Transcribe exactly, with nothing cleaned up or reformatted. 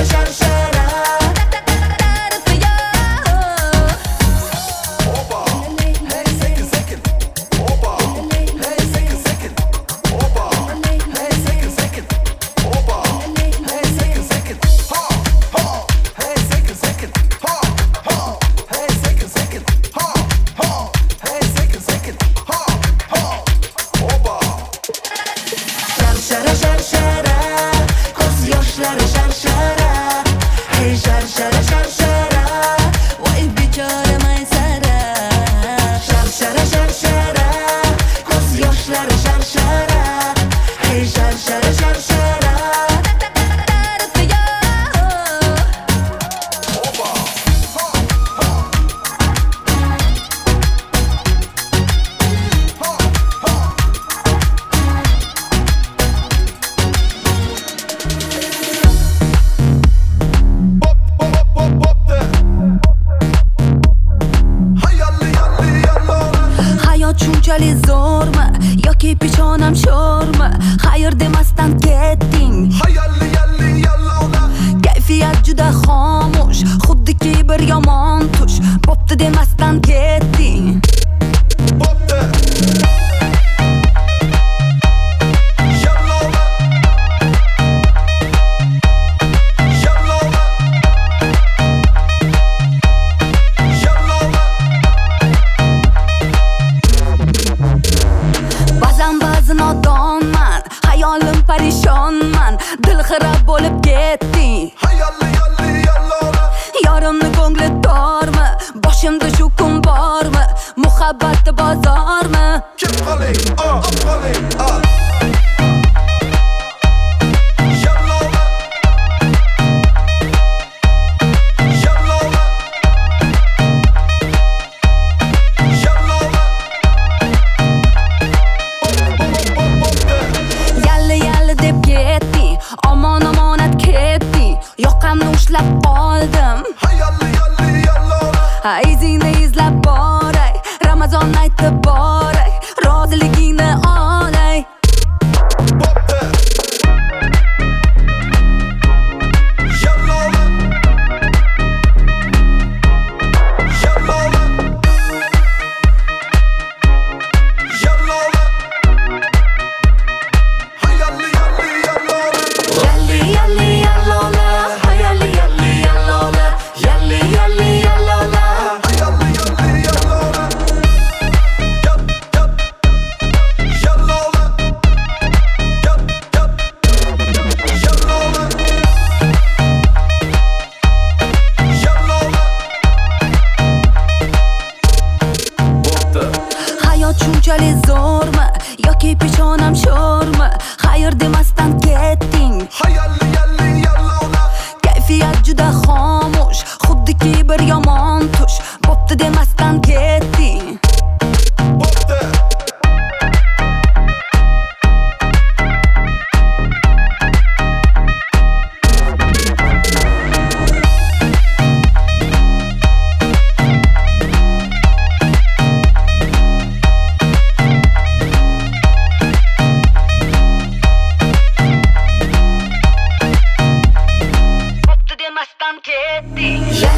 Shunchalik zo'rmi yoki peshonam sho'rmi? Xayr demasdan ketding. Hayalli yalli yallona. Kayfiyat juda xomush, xuddiki bir yomon tush. Bo'pti demasdan ketding. Bo'pti. Yallona. Yallona. Yallona. Ba'zan ba'zi nodonman, hayolim parishonman, dil xirab bo'lib ketding. Hayalli yalli yallona. Yorimni ko'ngli tormi? Boshimda shu kun bormi? Muhabbati bozormi? Kim qoling, ah, qoling, ah. Yallona. Yallona. Yallona. Yalli yalli deb ketding, omon omonat ketding. Yoqamni ushlab qoldim. Hayalli yalli yallona. Izingni izlab boray, Ramazon aytib boray, roziligingni olay. Bo'pti. Yallona. Yallona. Yallona. Hayalli yalli yallona. Yalli yalli yallona, hayalli yalli yallona, yalli yalli yallona. Hayalli yalli yallona. Yap yap. Yallona. Yap yap. Yallona. Yallona. Bo'pti. Hayot shunchalik zo'rmi yoki peshonam sho'rmi? Xayr demasdan ketding. Hayalli yalli yallona. Kayfiyat juda xomush, xuddiki bir yomon tush. Bo'pti demasdan ketding. Bo'pti. Bo'pti demasdan ketding.